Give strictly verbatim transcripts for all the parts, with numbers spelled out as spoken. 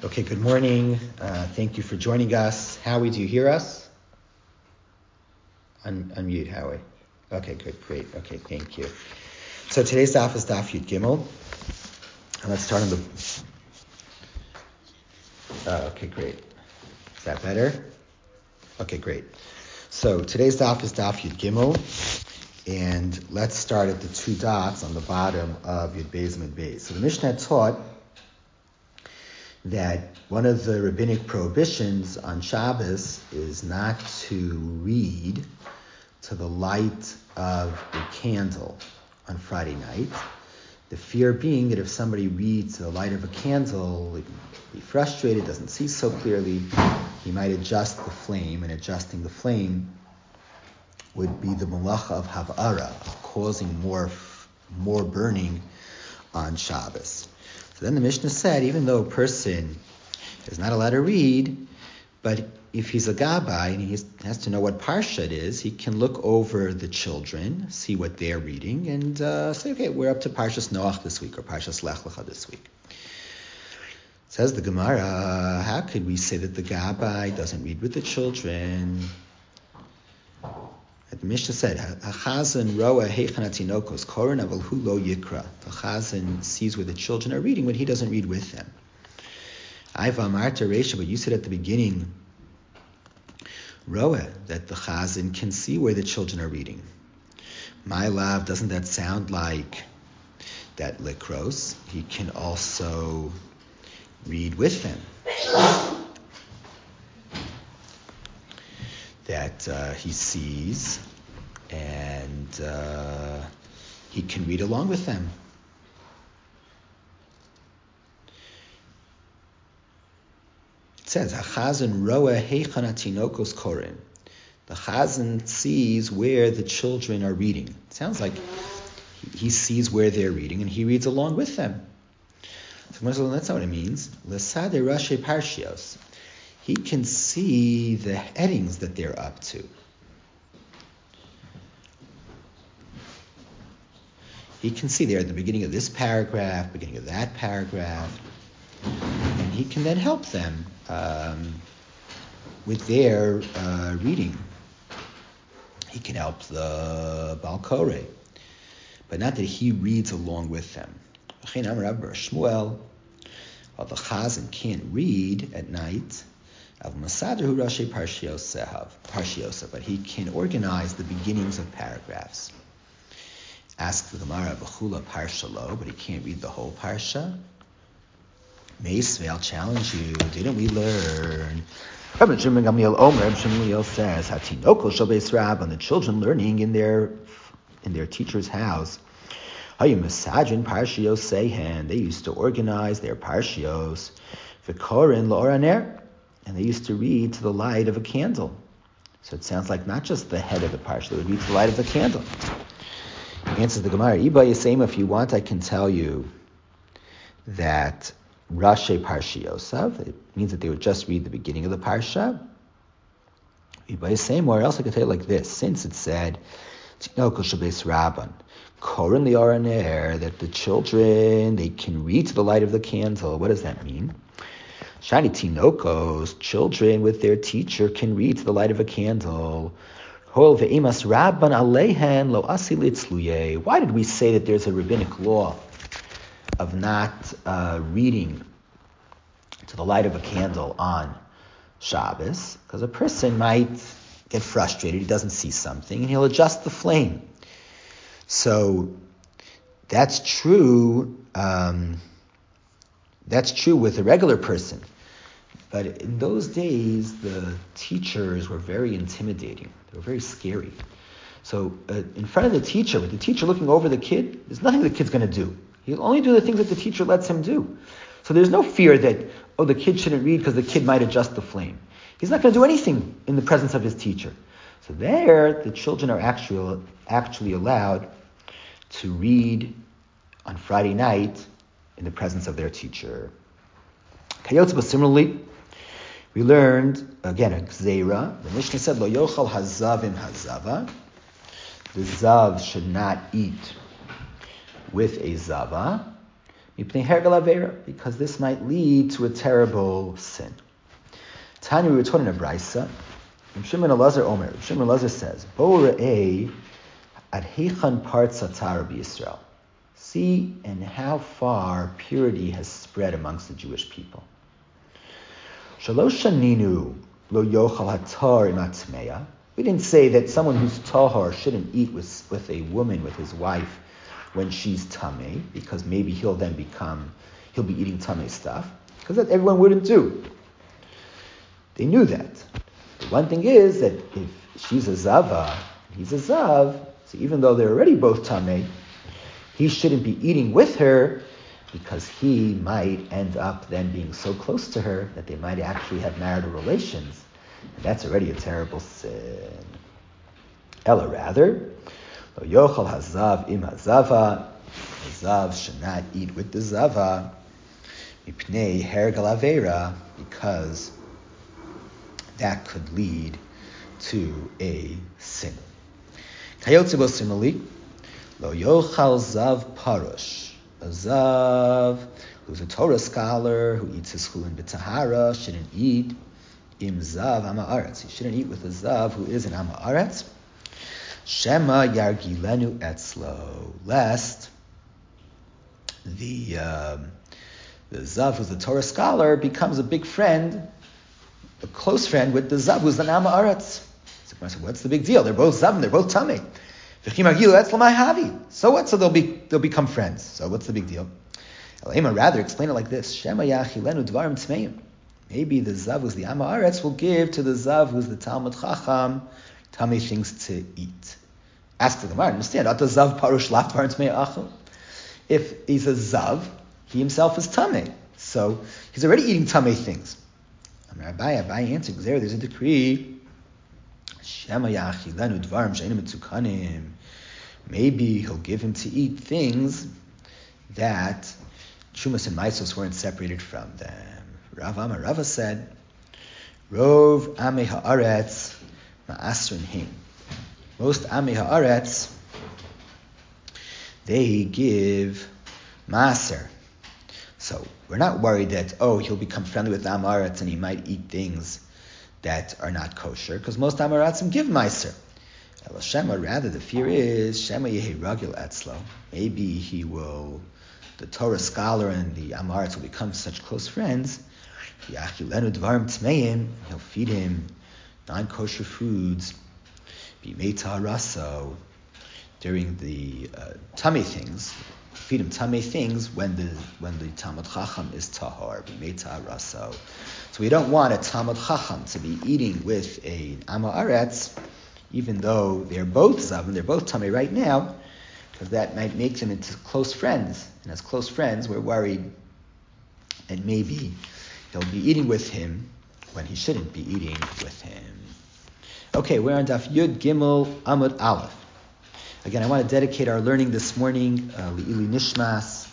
Okay, good morning. Uh, thank you for joining us. Howie, do you hear us? Un- unmute, Howie. Okay, good, great. Okay, thank you. So today's daf is daf Yud Gimel. And let's start on the... Uh, okay, great. Is that better? Okay, great. So today's daf is daf Yud Gimel. And let's start at the two dots on the bottom of Yud Beis Mid Beis. So the Mishnah taught that one of the rabbinic prohibitions on Shabbos is not to read to the light of a candle on Friday night. The fear being that if somebody reads to the light of a candle, he'd be frustrated, doesn't see so clearly, he might adjust the flame, and adjusting the flame would be the malacha of havara, causing more, more burning on Shabbos. So then the Mishnah said, even though a person is not allowed to read, but if he's a gabbai and he has to know what parsha it is, he can look over the children, see what they're reading, and uh, say, okay, we're up to Parshas Noach this week, or Parshas Lech Lecha this week. Says the Gemara, how could we say that the gabbai doesn't read with the children? The Mishnah said, "Hachazan roa heichan hatinokos koren aval hu lo yikra." The chazan sees where the children are reading, but he doesn't read with them. Aiva amarta reisha, but you said at the beginning, roa, that the chazan can see where the children are reading. My love, doesn't that sound like that likros? He can also read with them. That uh, he sees, and uh, he can read along with them. It says, "Hachazan roa heichan hatinokos koren." The chazan sees where the children are reading. It sounds like he, he sees where they're reading, and he reads along with them. So that's not what it means. Lesade rashi parshios. He can see the headings that they're up to. He can see they're at the beginning of this paragraph, beginning of that paragraph, and he can then help them um, with their uh, reading. He can help the Baal Koreh, but not that he reads along with them. Shmuel, while the Chazan can't read at night, but he can organize the beginnings of paragraphs. Ask the Gemara, B'chula parsha lo, but he can't read the whole parsha. Meisvei, I'll challenge you. Didn't we learn? Rabbi Shimon Gamliel Omer, Rabbi Shimon Gamliel says, Hatinoko shel beis Rab, on the children learning in their in their teacher's house. Hayu misajin parshios sehen. They used to organize their parshios. V'korin la'oraner. And they used to read to the light of a candle. So it sounds like not just the head of the parsha, they would read to the light of the candle. Answers the Gemara, Iba Yisema, if you want, I can tell you that Rashi Parshiosav, it means that they would just read the beginning of the parsha. Iba Yisema, or else I could tell you like this, since it said, Tinokos shel beis Rabban, Koren li'oraner, that the children, they can read to the light of the candle. What does that mean? Shani Tinokos, children with their teacher can read to the light of a candle. Why did we say that there's a rabbinic law of not uh, reading to the light of a candle on Shabbos? Because a person might get frustrated, he doesn't see something, and he'll adjust the flame. So that's true. Um, that's true with a regular person. But in those days, the teachers were very intimidating. They were very scary. So uh, in front of the teacher, with the teacher looking over the kid, there's nothing the kid's going to do. He'll only do the things that the teacher lets him do. So there's no fear that, oh, the kid shouldn't read because the kid might adjust the flame. He's not going to do anything in the presence of his teacher. So there, the children are actually, actually allowed to read on Friday night in the presence of their teacher. Kayotza, similarly, we learned, again, a gzeira. The Mishnah said, Lo yochal hazavim hazava. The zav should not eat with a zava. because this might lead to a terrible sin. Tanya, we were taught in a brisa. Shimon Elazar Omer. Shimon Elazar says, "Bo re'ei ad heichan parts atar b'Yisrael." See, and how far purity has spread amongst the Jewish people. Shalosh shaninu lo yochal hatar im atmeya. We didn't say that someone who's tahor shouldn't eat with, with a woman, with his wife, when she's tameh, because maybe he'll then become, he'll be eating tameh stuff, because that everyone wouldn't do. They knew that. The one thing is that if she's a zava, he's a zav, so even though they're already both tameh, he shouldn't be eating with her, because he might end up then being so close to her that they might actually have marital relations. And that's already a terrible sin. Ella rather, lo yochal hazav im hazava, the zav should not eat with the zava, mipnei hergal avera, because that could lead to a sin. Kayotze bo similarly, lo yochal zav parush, a zav who's a Torah scholar who eats his chulin b'tahara shouldn't eat im zav ama aretz. He shouldn't eat with a zav who is an ama aretz. Shema yargilenu etzlo, lest the um, the zav who's a Torah scholar becomes a big friend, a close friend with the zav who's an ama aretz. So what's the big deal? They're both zav and they're both tamei. So what? So they'll be they'll become friends. So what's the big deal? Rather explain it like this: Shema yachilenu dvarim tmeim. Maybe the zav who's the ama aretz will give to the zav who's the talmud chacham tamei things to eat. Ask the Gemara. Understand? Ata zav parush laf dvarim tmei achel. If he's a zav, he himself is tamei, so he's already eating tamei things. Amar Abaye, Abaye answered, there, there's a decree. Shema yachilenu dvarim she'enim mitzukanim. Maybe he'll give him to eat things that Shumas and Maisos weren't separated from them. Rav Amar Rava said, Rov Amei Haaretz Ma'asrin Him. Most Amei Haaretz, they give Maaser. So we're not worried that, oh, he'll become friendly with Am Haaretz and he might eat things that are not kosher, because most Am Haaretzim give Maaser. Shema, rather, the fear is Shema Yehi Ragil Etzlo. Maybe he will, the Torah scholar and the Am Haaretz will become such close friends. Yachilenu Dvarim Tmeim, he'll feed him non-kosher foods. B'meita Raso, during the uh, tummy things, feed him tummy things when the when the Talmud Chacham is tahor. B'meita Raso. So we don't want a Talmud Chacham to be eating with a Am Haaretz, even though they're both Zavim, they're both Tamei right now, because that might make them into close friends. And as close friends, we're worried that maybe he'll be eating with him when he shouldn't be eating with him. Okay, we're on Daf Yud Gimel Amud Aleph. Again, I want to dedicate our learning this morning, uh, Li'ili Nishmas,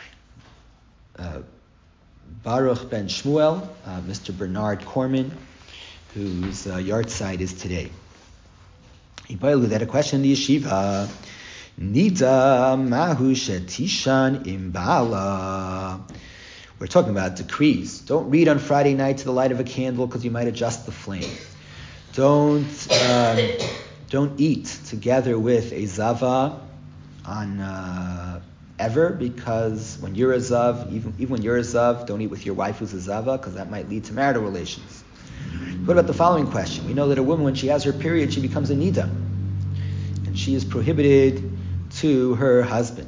uh, Baruch ben Shmuel, uh, Mister Bernard Corman, whose uh, yard side is today. He had a question in the yeshiva. Nida mahu shetishan imbala. We're talking about decrees. Don't read on Friday night to the light of a candle because you might adjust the flame. Don't um, don't eat together with a zava on uh, ever, because when you're a zav, even even when you're a zav, don't eat with your wife who's a zava, because that might lead to marital relations. What about the following question? We know that a woman, when she has her period, she becomes a nida, and she is prohibited to her husband.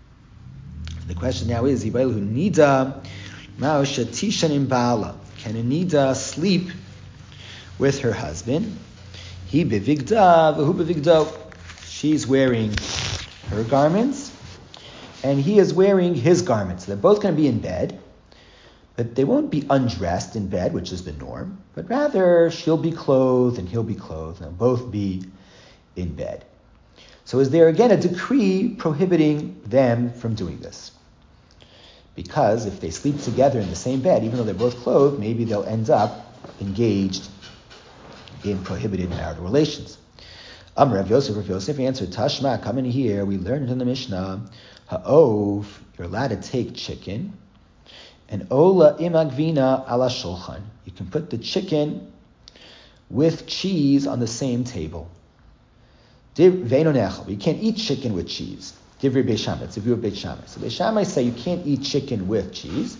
The question now is, Ibailu nida ma'o shetishan im ba'ala. Can a nida sleep with her husband? He bevigda v'hu bevigdo. She's wearing her garments, and he is wearing his garments. They're both going to be in bed, but they won't be undressed in bed, which is the norm, but rather she'll be clothed and he'll be clothed, and they'll both be in bed. So is there again a decree prohibiting them from doing this? Because if they sleep together in the same bed, even though they're both clothed, maybe they'll end up engaged in prohibited marital relations. Amr Rav Yosef, Rav Yosef answered, Tashma, come in here, we learned in the Mishnah, Ha'ov, you're allowed to take chicken, and ola imagvina ala shulchan. You can put the chicken with cheese on the same table. Div veino nechal. You can't eat chicken with cheese. Divrei Beis Shammai. It's a view of Beis Shammai. So Beis Shammai say you can't eat chicken with cheese.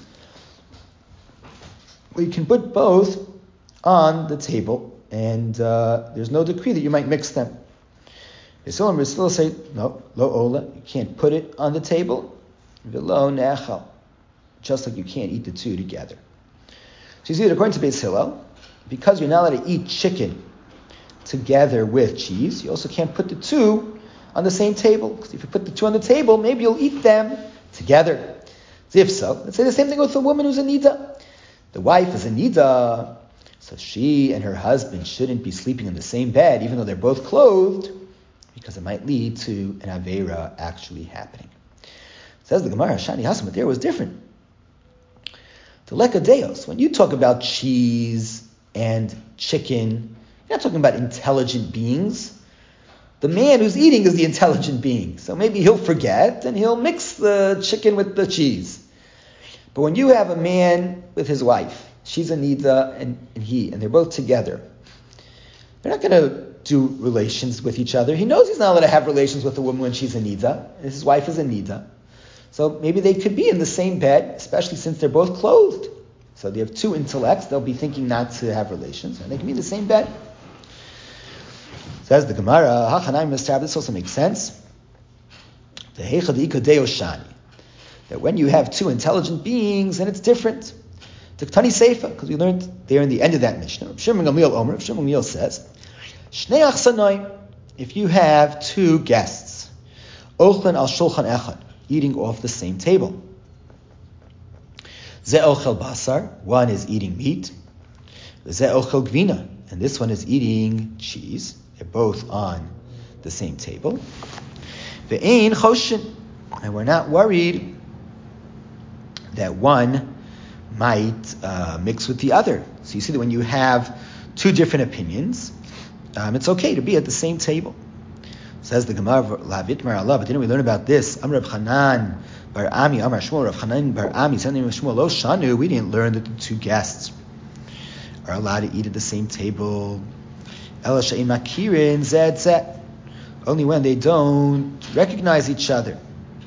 Well, you can put both on the table, and uh, there's no decree that you might mix them. Yisrael and Yisrael say, no, lo ola, you can't put it on the table. V'lo nechal. Just like you can't eat the two together. So you see that according to Beis Hillel, because you're not allowed to eat chicken together with cheese, you also can't put the two on the same table. Because if you put the two on the table, maybe you'll eat them together. So if so, let's say the same thing with a woman who's a nida. The wife is a nida, so she and her husband shouldn't be sleeping in the same bed, even though they're both clothed, because it might lead to an aveira actually happening. Says the Gemara, Shani Hasam, but there was different. The lekadeos, when you talk about cheese and chicken, you're not talking about intelligent beings. The man who's eating is the intelligent being. So maybe he'll forget and he'll mix the chicken with the cheese. But when you have a man with his wife, she's a nida and, and he, and they're both together, they're not going to do relations with each other. He knows he's not allowed to have relations with a woman when she's a nida, and his wife is a nida. So maybe they could be in the same bed, especially since they're both clothed. So they have two intellects, they'll be thinking not to have relations, and they can be in the same bed. Says the Gemara, Hachanayim Mistab, this also makes sense. The Heichadika Deoshani. That when you have two intelligent beings, then it's different. Tiktani Seifa, because we learned there in the end of that Mishnah. Rav Shimon Gamliel Omer, Rav Shimon Gamliel says, Shnei Achsanoim, if you have two guests, Ochlan al Shulchan Echad, eating off the same table. Ze ochel basar, one is eating meat. Ze ochel gvina, and this one is eating cheese. They're both on the same table. Ve'ein choshin, and we're not worried that one might uh, mix with the other. So you see that when you have two different opinions, um, it's okay to be at the same table. Says the Gemara, Lavitmar Allah, but didn't we learn about this? Amr Rav Chanan Bar Ami, Amar Shmuel, Rav Chanan Bar Ami, something of Shmuel, Lo Shanu, we didn't learn that the two guests are allowed to eat at the same table. Ela She'im Makirin Zed Zed, only when they don't recognize each other.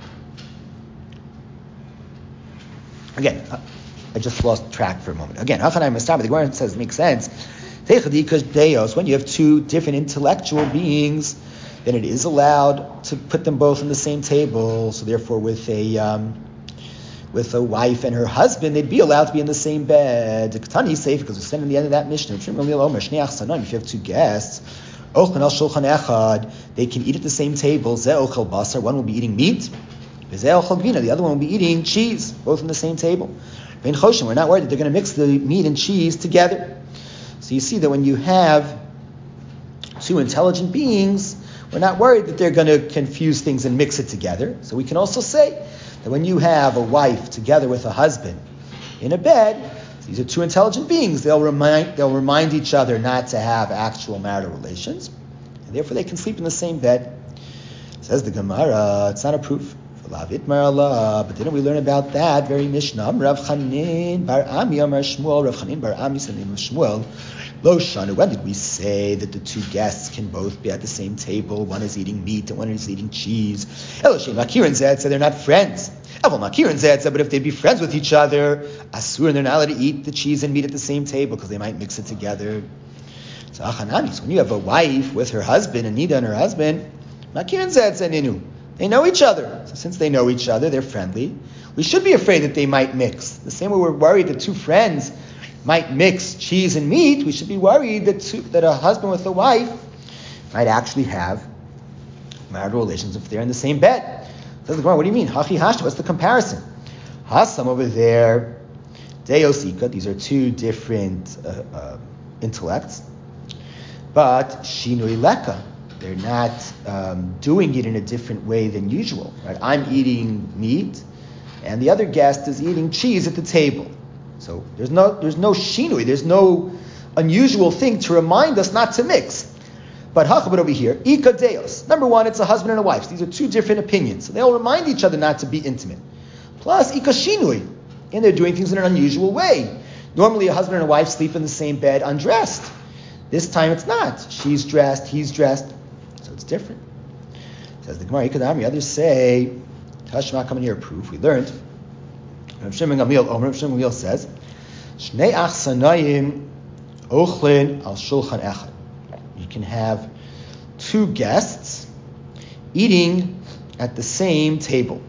Again, I just lost track for a moment. Again, Hachanayim Mistab, the Gemara says it makes sense. When you have two different intellectual beings, then it is allowed to put them both on the same table. So therefore, with a um, with a wife and her husband, they'd be allowed to be in the same bed. Ktani safe because we said in the end of that Mishnah, if you have two guests, they can eat at the same table. One will be eating meat, the other one will be eating cheese, both on the same table. We're not worried that they're going to mix the meat and cheese together. So you see that when you have two intelligent beings, we're not worried that they're going to confuse things and mix it together. So we can also say that when you have a wife together with a husband in a bed, these are two intelligent beings. They'll remind they'll remind each other not to have actual marital relations, and therefore they can sleep in the same bed. Says the Gemara, it's not a proof. But didn't we learn about that very Mishnah? Rav Chanin Bar Ami Amar Shmuel. Rav Chanin Bar Ami said the name of Shmuel. Lo Shanu. When did we say that the two guests can both be at the same table? One is eating meat and one is eating cheese. Eloshe Makirin Zed said they're not friends. Aval Makirin Zed said, but if they'd be friends with each other, Asur, and they're not allowed to eat the cheese and meat at the same table because they might mix it together. So Achanami. So when you have a wife with her husband, and Nida and her husband, Makirin Zed said Ninu. They know each other. So since they know each other, they're friendly. We should be afraid that they might mix. The same way we're worried that two friends might mix cheese and meat, we should be worried that two, that a husband with a wife might actually have marital relations if they're in the same bed. So the Gemara, what do you mean? Hachi hashta, what's the comparison? Hasam over there, Deosika, these are two different uh, uh, intellects, but Shinui Leka, they're not um, doing it in a different way than usual. Right? I'm eating meat, and the other guest is eating cheese at the table. So there's no there's no shinui, there's no unusual thing to remind us not to mix. But Hachabit over here, Ika Deos. Number one, it's a husband and a wife. So these are two different opinions. So they'll remind each other not to be intimate. Plus, Ika Shinui. And they're doing things in an unusual way. Normally, a husband and a wife sleep in the same bed undressed. This time it's not. She's dressed, he's dressed. So it's different. Says the Gemara, Ikadami. Others say, Tashma, come in here, proof. We learned. Rav Shimon Gamliel, Omer, Rav Shimon Gamliel says, Shnei achsanayim ochlin al shulchan echad. You can have two guests eating at the same table.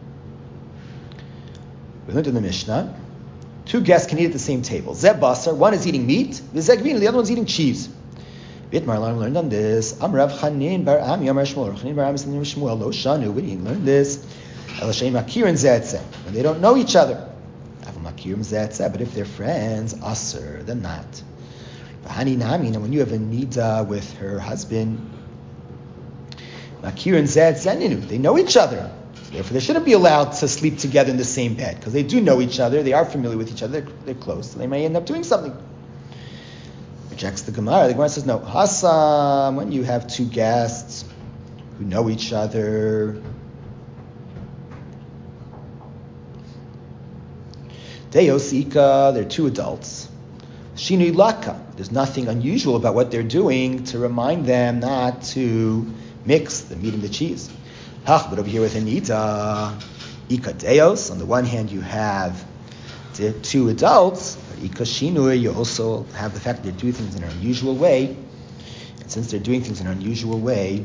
We learned in the Mishnah, two guests can eat at the same table. Zeb basar, one is eating meat, v'zegvin, the other one's eating cheese. Bitmar learned on this. Amrav Chanin bar Ami, Amar Shmuel, Chanin bar Ami, Shmuel, lo shanu. We didn't learn this. Elashem Akirin Zetzeh, when they don't know each other. Avamakir Zetzeh, but if they're friends, aser, then not. Bahani Nami, and when you have a nida with her husband, Makir and Zetzeh, they know each other. Therefore, they shouldn't be allowed to sleep together in the same bed because they do know each other. They are familiar with each other. They're, they're close. So they may end up doing something. Rejects the Gemara. The Gemara says, no. Hasam, when you have two guests who know each other, Deosika, they're two adults. Shinui Laka, there's nothing unusual about what they're doing to remind them not to mix the meat and the cheese. But over here with Anita, Ika Deos, on the one hand you have the two adults, but Ika Shinui, you also have the fact that they're doing things in an unusual way. And since they're doing things in an unusual way,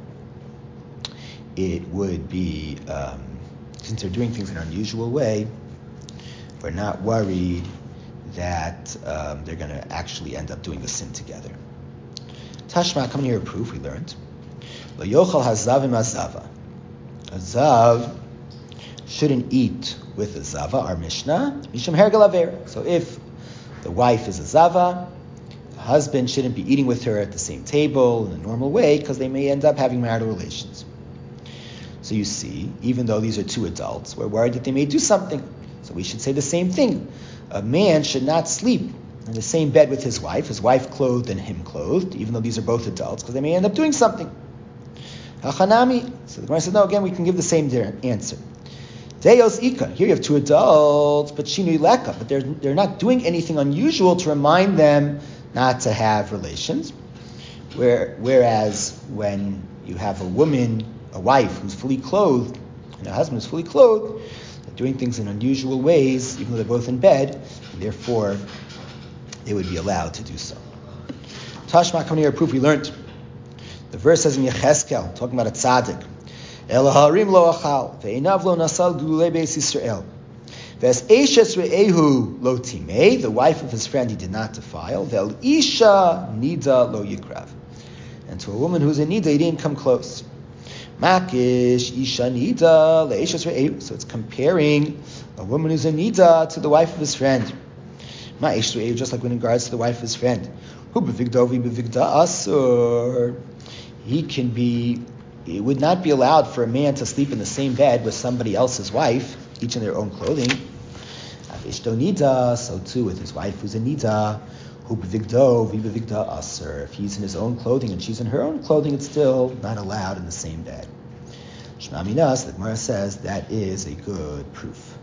it would be, um, since they're doing things in an unusual way, we're not worried that um, they're going to actually end up doing the sin together. Tashma, come here, a proof we learned. Lo yochal hazavim azava. A zav shouldn't eat with a zava, our Mishnah, mishum hergel aver. So if the wife is a zava, the husband shouldn't be eating with her at the same table in a normal way because they may end up having marital relations. So you see, even though these are two adults, we're worried that they may do something. So we should say the same thing. A man should not sleep in the same bed with his wife, his wife clothed and him clothed, even though these are both adults, because they may end up doing something. Hachanami. So the Gemara says, no, again, we can give the same answer. Deos Ika. Here you have two adults, but Shinui Leka, but they're, they're not doing anything unusual to remind them not to have relations. Where, whereas when you have a woman, a wife who's fully clothed, and a husband who's fully clothed, they're doing things in unusual ways, even though they're both in bed, and therefore they would be allowed to do so. Tashma, come here, proof we learned. The verse says in Yecheskel, talking about a tzaddik, El harim lo achal, ve'enav lo nasal gulei beis Yisrael. Ve'es eshes re'ehu lo timei, the wife of his friend he did not defile. Ve'el isha nida lo yikrav. And to a woman who's a nida, he didn't come close. Makish isha nida le'eshes re'ehu. So it's comparing a woman who's a nida to the wife of his friend. Ma'ish re'ehu, just like when in regards to the wife of his friend. Hu bevigdovi bevigda asur. He can be, it would not be allowed for a man to sleep in the same bed with somebody else's wife, each in their own clothing. Avishto nida, so too with his wife who's a nida. Hu bevigdo v'bevigda aser. If he's in his own clothing and she's in her own clothing, it's still not allowed in the same bed. Shema minas, the Gemara says, that is a good proof.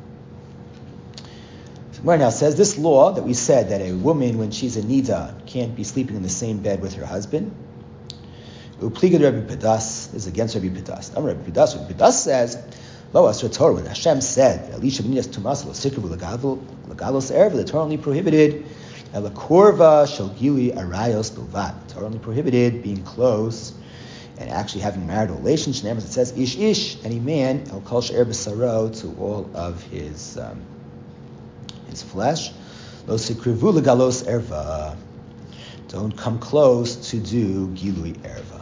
So the Gemara now says this law that we said that a woman, when she's a nida, can't be sleeping in the same bed with her husband. Upliga Rabbi Pedas is against Rabbi Pedas. I'm Rabbi Pedas. Rabbi Pedas says, "Lo asra Torah." When Hashem said, "Elisha b'nidas tumas lo sikravu legalos erev," the Torah only prohibited elakorva shel gili arayos bilvat. The Torah only prohibited being close and actually having marital relations. It says, "Ish ish," any man el kol she'er b'saro, to all of his um, his flesh. Lo sikravu legalos erva. Don't come close to do gilui erva.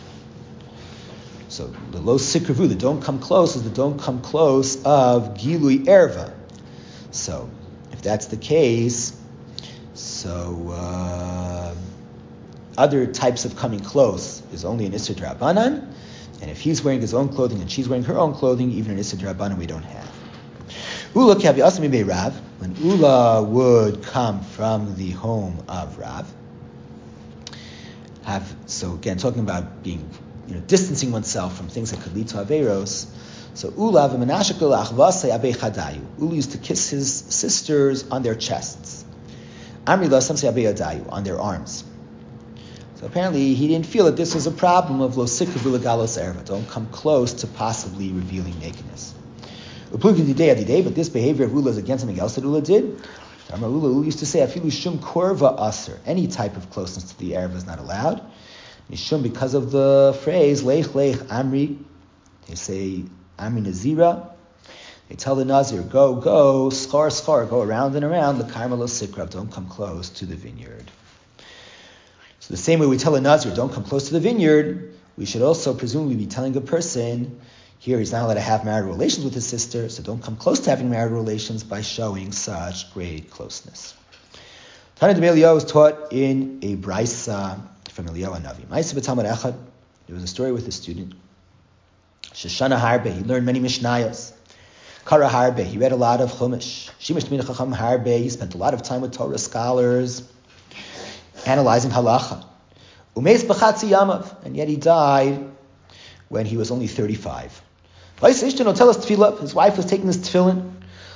So the lo sikravu, the don't come close, is the don't come close of gilui erva. So if that's the case, so uh, other types of coming close is only an Issur D'Rabbanan, and if he's wearing his own clothing and she's wearing her own clothing, even an Issur D'Rabbanan we don't have. Ula kavi asmi be Rav, when Ula would come from the home of Rav, have, so again, talking about being, you know, distancing oneself from things that could lead to Averos. So Ulav v'menashkel achvasei abei chadayu. Ula used to kiss his sisters on their chests. Amri lo samsei abei yadayu, on their arms. So apparently he didn't feel that this was a problem of lo sikru v'legalos erva. Don't come close to possibly revealing nakedness. But this behavior of Ula is against something else that Ula did. Ula, Ula used to say, "Afilu shum korva aser." Any type of closeness to the erva is not allowed. Mishum, because of the phrase lech lech amri, they say amri nazira. They tell the nazir, "Go, go, schar schar, go around and around. L'karma lo sikrav, don't come close to the vineyard." So the same way we tell a nazir, "Don't come close to the vineyard," we should also presumably be telling a person, here he's not allowed to have marital relations with his sister, so don't come close to having marital relations by showing such great closeness. Tana de Eliyahu was taught in a brisa from Eliyahu Hanavi. Ma'aseh b'Talmud Echad, there was a story with a student. Sheshana Harbe, he learned many Mishnayos. Kara Harbe, he read a lot of Chumash. Shimesh T'mid Chacham Harbe, he spent a lot of time with Torah scholars, analyzing halacha. Umeis b'chatzi yamav, and yet he died when he was only thirty-five. His wife was taking his tefillin,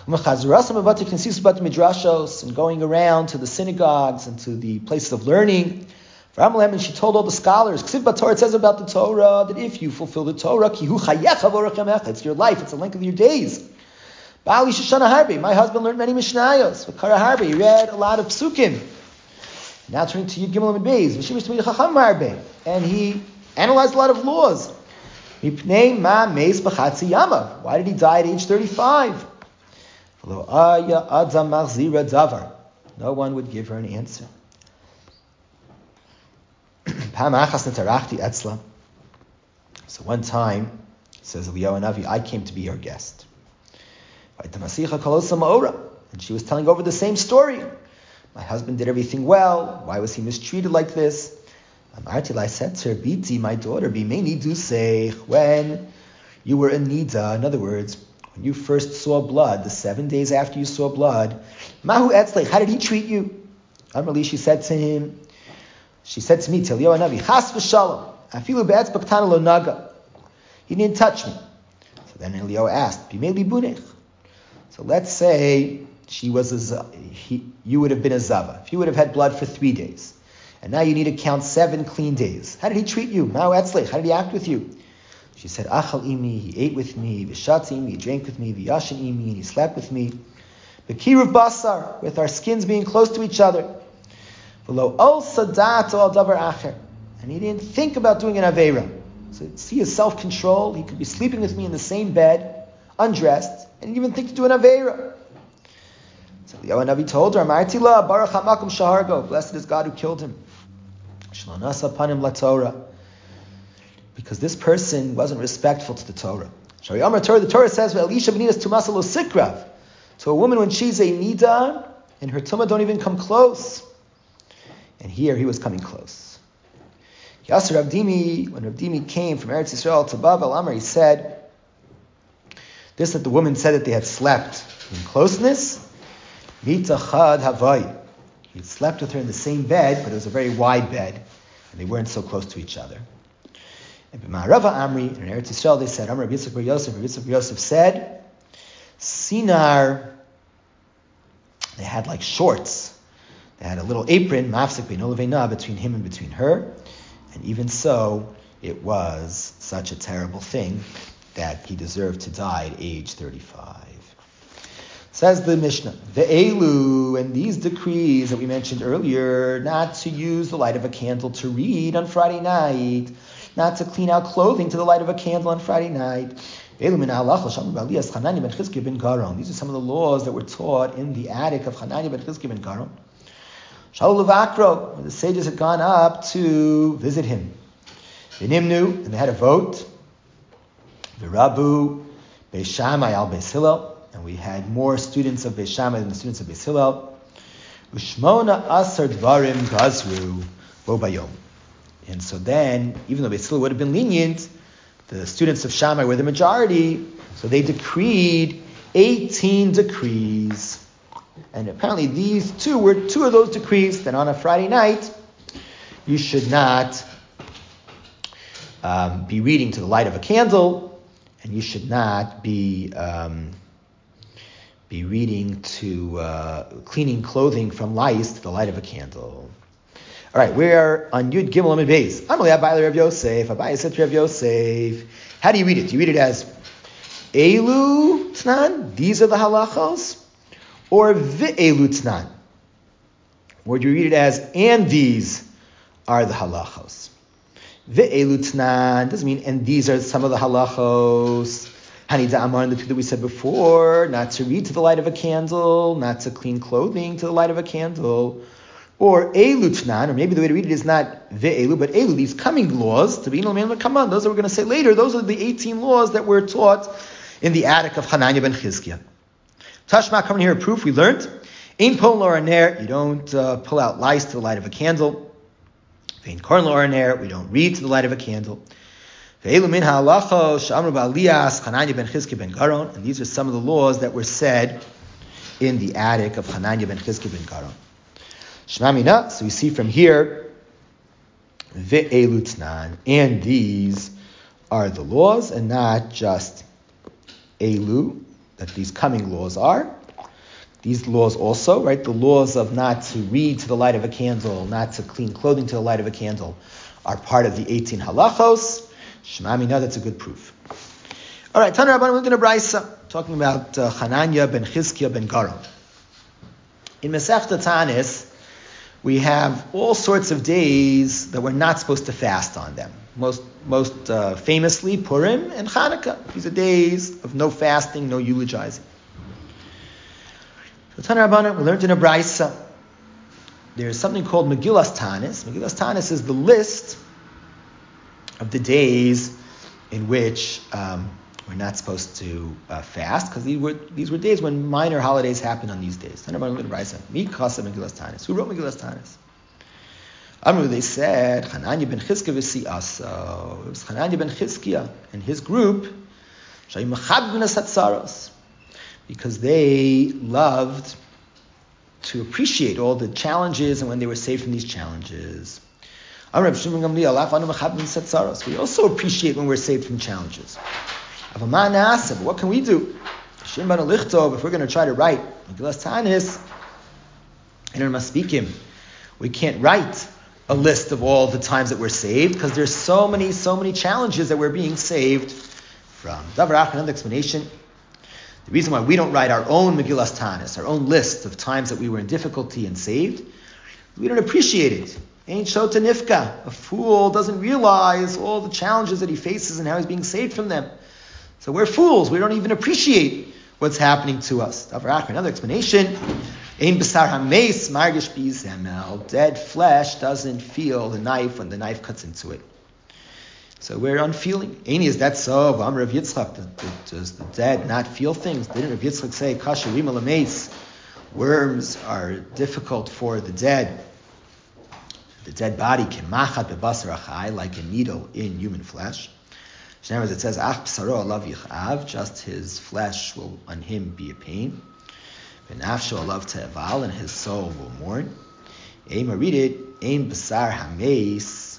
and going around to the synagogues and to the places of learning. And she told all the scholars, it says about the Torah that if you fulfill the Torah, it's your life, it's the length of your days. My husband learned many Mishnayos. He read a lot of psukim. Now turning to Yud Gimel and Beis, and he analyzed a lot of laws. Why did he die at age thirty-five? No one would give her an answer. So one time, says Eliyahu Hanavi, I came to be her guest. And she was telling over the same story. My husband did everything well. Why was he mistreated like this? I said to her, Biti, my daughter, Bimeni Dusei, when you were in Nida, in other words, when you first saw blood, the seven days after you saw blood, Mahu Etzlech, how did he treat you? Amrali, she said to him, she said to me, Tel Eliyahu Hanavi, Chas v'shalom, afilu be'etz b'ktana lo naga. He didn't touch me. So then Eliyahu asked, Bimeli bunech. So let's say she was a, he, you would have been a zava. If you would have had blood for three days. And now you need to count seven clean days. How did he treat you? Ma'u etzlech, how did he act with you? She said, Achal imi, he ate with me, v'shatz imi, he drank with me, v'yashin imi, and he slept with me. V'kiruv basar, with our skins being close to each other. V'lo ol sadat al davar acher. And he didn't think about doing an aveira. So see his self-control. He could be sleeping with me in the same bed, undressed, and didn't even think to do an aveira. So the Eliyahu Hanavi told her, Amarti la, Baruch hamakom shahargo, blessed is God who killed him. Because this person wasn't respectful to the Torah. The Torah says, to a woman when she's a nida, and her tumah don't even come close. And here he was coming close. Yasser Abdimi, when Abdimi came from Eretz Yisrael to Bavel Amar, he said, this that the woman said that they had slept in closeness, Mitachad Havai. He slept with her in the same bed, but it was a very wide bed, and they weren't so close to each other. And B'ma'arava Amri, in Eretz Yisrael, they said, Amr Yitzchak bar Yosef, Yitzchak bar Yosef said, Sinar, they had like shorts. They had a little apron, mafsik beino leveina, between him and between her. And even so, it was such a terrible thing that he deserved to die at age thirty-five. Says the Mishnah, the Elu, and these decrees that we mentioned earlier, not to use the light of a candle to read on Friday night, not to clean out clothing to the light of a candle on Friday night. These are some of the laws that were taught in the attic of Hananiah ben Chizkiya ben Garon. Shaul Levakro, when the sages had gone up to visit him. V'nimnu, and they had a vote. V'rabu, Beis Shammai al Beis Hillel. And we had more students of Beis Shammai than the students of Beis Hillel. Ushmona asar dvarim gazru bo bayom. And so then, even though Beis Hillel would have been lenient, the students of Shammai were the majority, so they decreed eighteen decrees. And apparently these two were two of those decrees that on a Friday night, you should not um, be reading to the light of a candle, and you should not be um, be reading to uh, cleaning clothing from lice to the light of a candle. All right, we're on Yud Gimel Amid Beis. Amalei Abaye Rav Yosef. Abaye said to Rav Yosef, how do you read it? Do you read it as Elu Tnan? These are the halachos, or Ve'elu Tnan? Or do you read it as and these are the halachos? Ve'elu Tnan doesn't mean and these are some of the halachos. Hanida Amar, the two that we said before, not to read to the light of a candle, not to clean clothing to the light of a candle. Or Elu Tnan, or maybe the way to read it is not Ve'elu, but Elu, these coming laws, to be in L'mein L'kaman, those that we're going to say later, those are the eighteen laws that were taught in the attic of Hananya ben Chizkiah. Tashma, coming here, a proof we learned. Ein pol nor aner, you don't uh, pull out lice to the light of a candle. Vein korn nor aner, we don't read to the light of a candle. Ve'elu min ha'alachos she'amru ba'aliyas Hananya ben Chizkiah ben Garon, and these are some of the laws that were said in the attic of Hananya ben Chizkiah ben Garon. Shmamina, so we see from here, Ve'elu Tnan, and these are the laws, and not just Elu, that these coming laws are. These laws also, right, the laws of not to read to the light of a candle, not to clean clothing to the light of a candle, are part of the eighteen halachos. Shmamina, that's a good proof. All right, Tana Rabbanan, we're going to Braisa, talking about uh, Hananya ben Chizkiah ben Garon. In Masechta Tanis, we have all sorts of days that we're not supposed to fast on them. Most most uh, famously, Purim and Hanukkah. These are days of no fasting, no eulogizing. So Tana Rabbanan, we learned in a Braisa, there's something called Megillas Tanis. Megillas Tanis is the list of the days in which um, we're not supposed to uh, fast, because these were these were days when minor holidays happened on these days. Tana Rabbanan, Braisa, Mi Kasa Megillas Tanis. Who wrote Megillas Tanis? Amru, they said, Hananya ben Chizkiah v'si'aso. It was Hananya ben Chizkiah and his group, Shayim Mechab B'nas Hatzaros, because they loved to appreciate all the challenges and when they were saved from these challenges. Amru Rav Shimon Gamliel, Af Anu Mechab B'nas Hatzaros. We also appreciate when we're saved from challenges. Avama Na'aseh, but what can we do? Shem Banu Lichtov, if we're going to try to write Megillas Tanis, and in Maspikim, we can't write a list of all the times that we're saved, because there's so many, so many challenges that we're being saved from. Davar Ach, another explanation. The reason why we don't write our own Megillas Tanis, our own list of times that we were in difficulty and saved, we don't appreciate it. Ain't Shota Nifka. A fool doesn't realize all the challenges that he faces and how he's being saved from them. So we're fools. We don't even appreciate what's happening to us. Davar Ach, another explanation. Ein Basar Hameis Margish Bizemel. Dead flesh doesn't feel the knife when the knife cuts into it. So we're unfeeling. Eini, is that so? Amar Rav Yitzchak, does the dead not feel things? Didn't Rav Yitzchak say, Kasha Rima Lameis, worms are difficult for the dead? The dead body can machat bebasar achai, like a needle in human flesh. As it says, Ach b'saro alav yichav, just his flesh will on him be a pain. V'nafsho alav te'eval, and his soul will mourn. Eim, read it, Eim b'sar hameis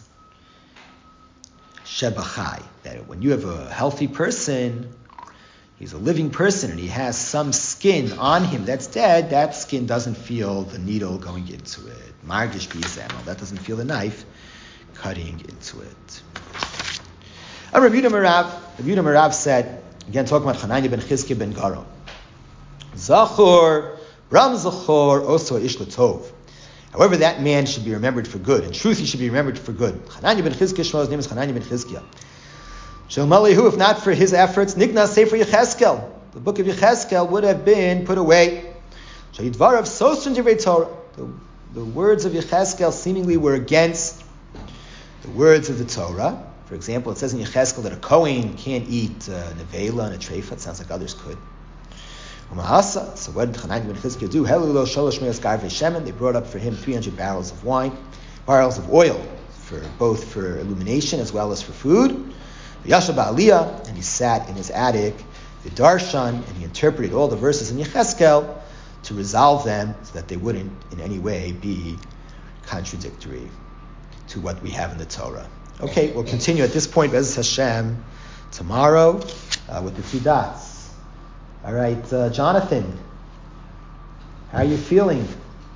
shebachai, that when you have a healthy person, he's a living person, and he has some skin on him that's dead, that skin doesn't feel the needle going into it. Margish b'yizemel, that doesn't feel the knife cutting into it. And Rav Yehuda Merav, Rav Yehuda Merav said, again talking about Hananya ben Chizkiah ben Garon, Zachor, Ram Zachor, also Ish Latov. However, that man should be remembered for good. In truth, he should be remembered for good. Hananya ben Chizkiah, his name is Hananya ben Chizkiah. Shel Malihu, if not for his efforts, Nigna Sefer Yecheskel, the book of Yecheskel would have been put away. Shayidvarav Sosun Divrei Torah. The words of Yecheskel seemingly were against the words of the Torah. For example, it says in Yecheskel that a Kohen can't eat uh, nevela and a treifa. It sounds like others could. So what did Hananya ben Chizkiah do? Helulo sholosh me'as garvei shemen. They brought up for him three hundred barrels of wine, barrels of oil, for both for illumination as well as for food. Yasha ba'aliyah, and he sat in his attic, the darshan, and he interpreted all the verses in Yecheskel to resolve them so that they wouldn't in any way be contradictory. to what we have in the Torah. Okay, we'll continue at this point, Be'ez Hashem, tomorrow uh, with the two dots. All right, uh, Jonathan, how are you feeling?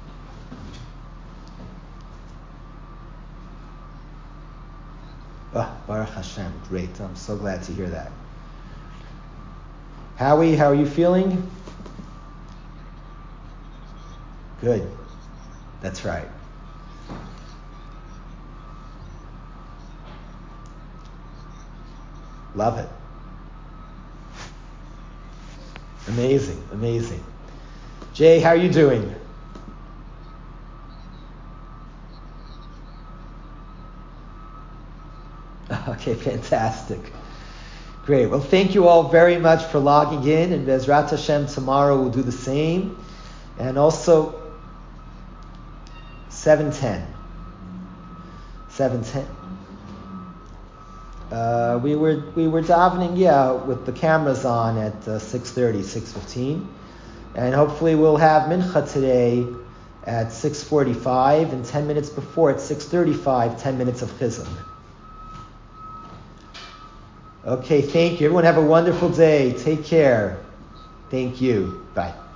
Oh, Baruch Hashem, great. I'm so glad to hear that. Howie, how are you feeling? Good. That's right. Love it. Amazing, amazing. Jay, how are you doing? Okay, fantastic. Great. Well, thank you all very much for logging in, and Bezrat Hashem, tomorrow we'll do the same. And also, seven ten. seven ten. Uh, we were we were davening, yeah, with the cameras on at uh, six thirty, six fifteen. And hopefully we'll have Mincha today at six forty-five, and ten minutes before at six thirty-five, ten minutes of Chizuk. Okay, thank you. Everyone have a wonderful day. Take care. Thank you. Bye.